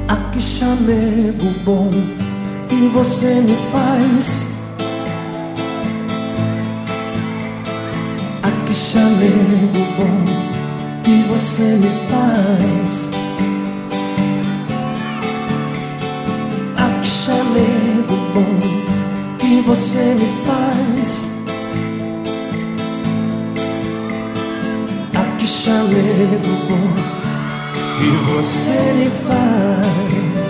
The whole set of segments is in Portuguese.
Ah, que chamego bom que você me faz. Ah, que chamego bom que você me faz. Ah, que chamego bom que você me faz. Ah, que chamego bom que você me faz.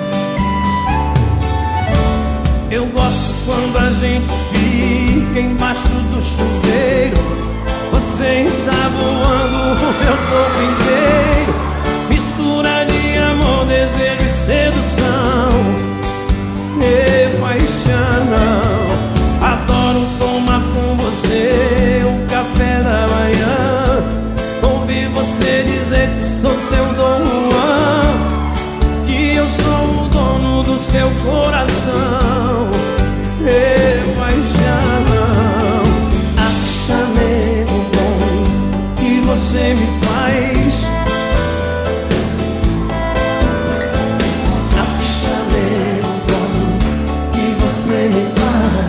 Eu gosto quando a gente fica embaixo do chuveiro, você ensaboando o meu corpo inteiro. Mistura de amor, desejo e sedução e paixão. Adoro tomar com você o café da manhã, ouvir você dizer que sou seu dono, que eu sou o dono do seu coração e paixão. Ah, que chamego bom que você me faz. Ah, que chamego bom que você me faz.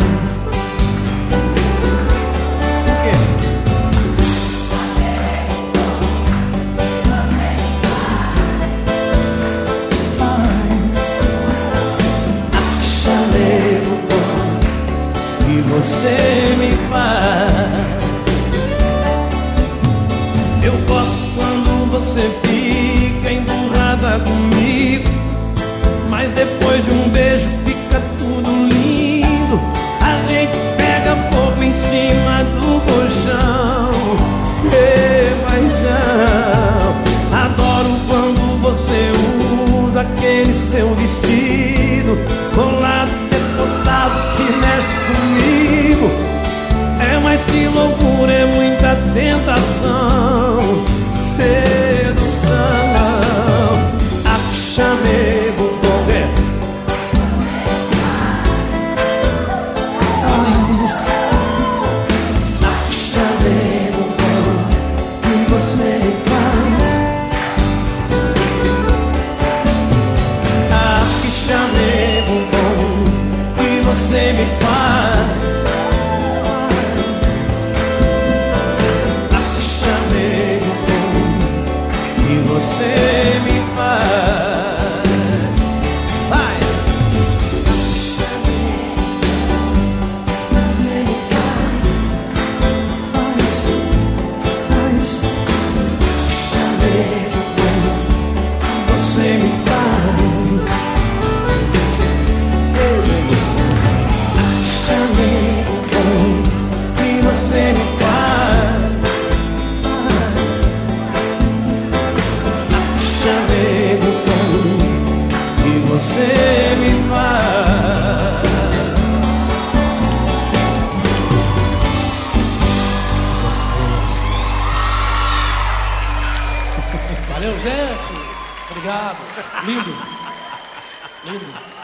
Você me faz. Eu gosto quando você fica emburrada comigo, mas depois de um beijo fica tudo lindo. A gente pega fogo em cima do colchão e paixão. Adoro quando você usa aquele seu vestido colado, decotado, que mexe comigo. É mais que loucura, é muita tentação, sedução. Ah, que chamego bom, ah, que chamego bom que você me faz. Ah, que chamego bom que você me faz. Você me faz. Vai. Você me faz. Chamego bom, você me faz. Chamego bom que você me faz. Você me faz. Valeu, gente. Obrigado. Lindo. Lindo.